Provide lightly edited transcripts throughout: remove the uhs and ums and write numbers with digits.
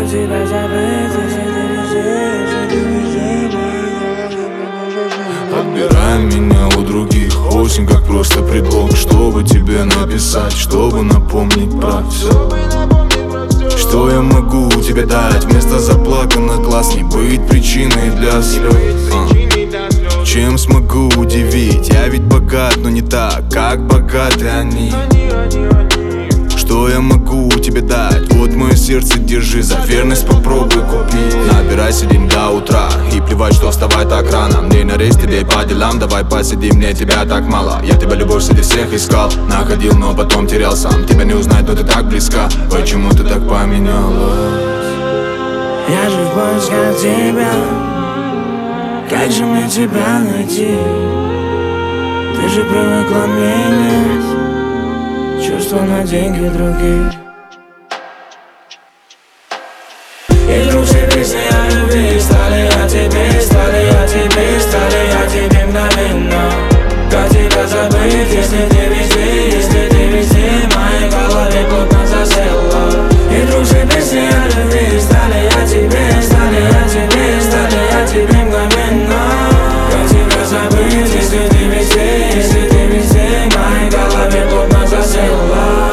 тебя забыть, если ты везде, если ты везде. Отбирай меня у других, осень как просто предлог, чтобы тебе написать, чтобы напомнить про все. Что я могу тебе дать? Вместо заплаканных глаз не быть причиной для слез. Чем смогу удивить? Я ведь богат, но не так, как богаты они. Что я могу тебе дать? Вот мое сердце, держи, за верность попробуй купить. Набирайся день до утра и плевать, что вставай так рано. Мне на рейс, тебе по делам, давай посидим, мне тебя так мало. Я тебя любовь среди всех искал, находил, но потом терял сам. Тебя не узнать, но ты так близка, почему ты так поменялась? Я же в поисках тебя, как же мне тебя найти? Ты же привыкла менять чувства на деньги других. И вдруг все песни о любви стали о тебе, стали о тебе, стали о тебе мгновенно. Как тебя забыть, если ты везде, если ты везде, в моей голове плотно засела. И вдруг все песни о любви стали о тебе, стали о тебе, стали о тебе мгновенно. Как тебя забыть, если ты везде, если ты везде, в моей голове плотно засела.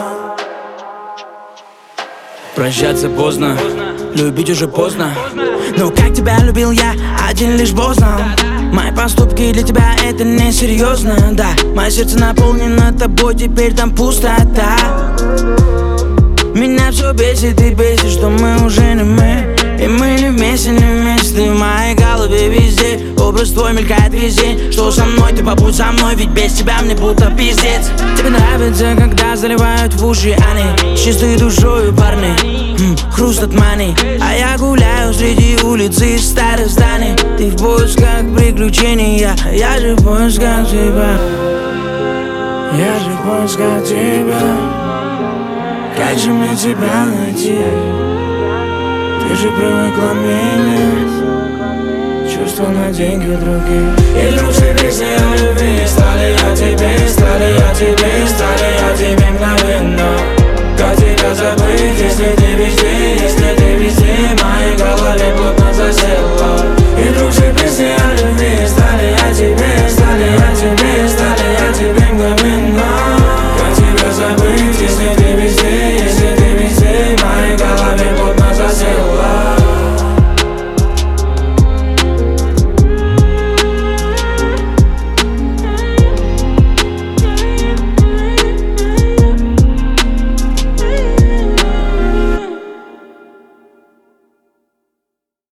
Прощаться поздно, любить уже поздно. Но как тебя любил я, один лишь Бог знал. Мои поступки для тебя это несерьезно, да. Мое сердце наполнено тобой, теперь там пустота. Меня все бесит и бесит, что мы уже не мы. И мы не вместе, не вместе. Ты в моей голове везде, образ твой мелькает везде. Что со мной, ты побудь со мной, ведь без тебя мне будто пиздец. Тебе нравится, когда заливают в уши они, с чистой душою парни, хруст от мани. А я гуляю среди улиц и старых зданий. Ты в поисках приключений, я же в поисках тебя. Я же в поисках тебя. Как же мне тебя найти? Ты же привыкла менять чувства на деньги других. И вдруг все песни о любви стали о тебе, стали о тебе, стали